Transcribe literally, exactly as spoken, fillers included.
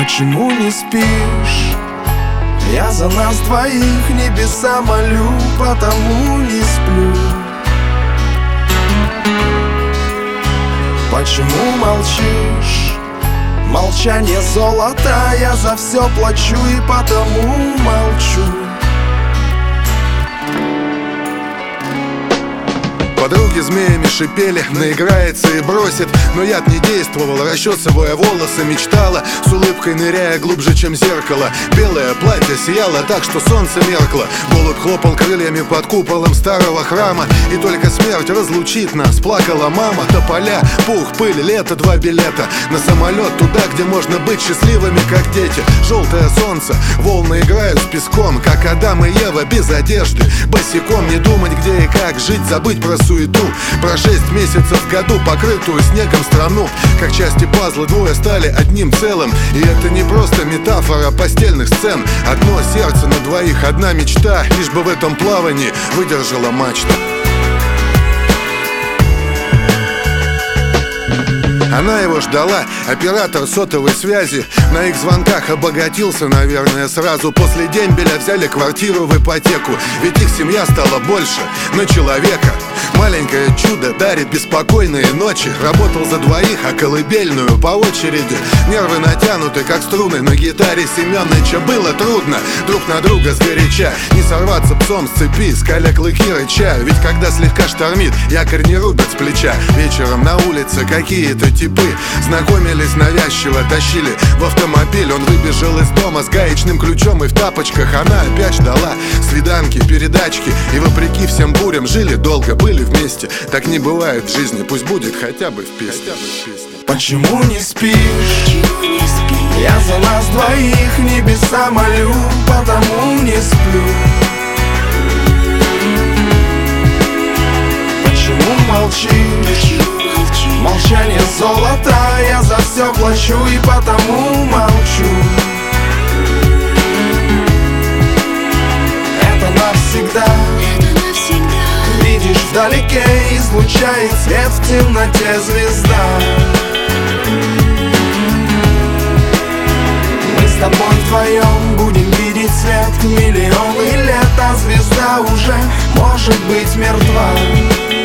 Почему не спишь? Я за нас двоих небеса молю, потому не сплю. Почему молчишь? Молчание золото, я за все плачу и потому молчу. Подруги змеями шипели, наиграется и бросит. Но яд не действовал, расчесывая волосы, мечтала, с улыбкой ныряя глубже, чем зеркало. Белое платье сияло так, что солнце меркло. Голубь хлопал крыльями под куполом старого храма. И только смерть разлучит нас, плакала мама. Тополя, пух, пыль, лето, два билета на самолет туда, где можно быть счастливыми, как дети. Желтое солнце, волны играют с песком, как Адам и Ева без одежды. Босиком не думать, где и как жить, забыть про суету, про шесть месяцев в году, покрытую снегом страну. Как части пазла двое стали одним целым. И это не просто метафора постельных сцен. Одно сердце на двоих, одна мечта, лишь бы в этом плавании выдержала мачта. Она его ждала, оператор сотовой связи. На их звонках обогатился, наверное, сразу. После дембеля взяли квартиру в ипотеку. Ведь их семья стала больше на человека. Маленькое чудо дарит беспокойные ночи. Работал за двоих, а колыбельную по очереди. Нервы натянуты, как струны на гитаре Семёныча. Было трудно друг на друга сгоряча. Не сорваться псом с цепи, скаля клыки рыча. Ведь когда слегка штормит, якорь не рубят с плеча. Вечером на улице какие-то типы знакомились навязчиво, тащили в автомобиль. Он выбежал из дома с гаечным ключом и в тапочках. Она опять ждала свиданки, передачки. И вопреки всем бурям жили долго, были вместе. Так не бывает в жизни, пусть будет хотя бы в песне. Почему не спишь? Я за нас двоих небеса молю, потому не сплю. Почему молчишь? Молчание золото, я за все плачу и потому молчу. Это навсегда. Видишь, вдалеке излучает свет в темноте звезда. Мы с тобой вдвоем будем видеть свет миллионы лет, а звезда уже может быть мертва.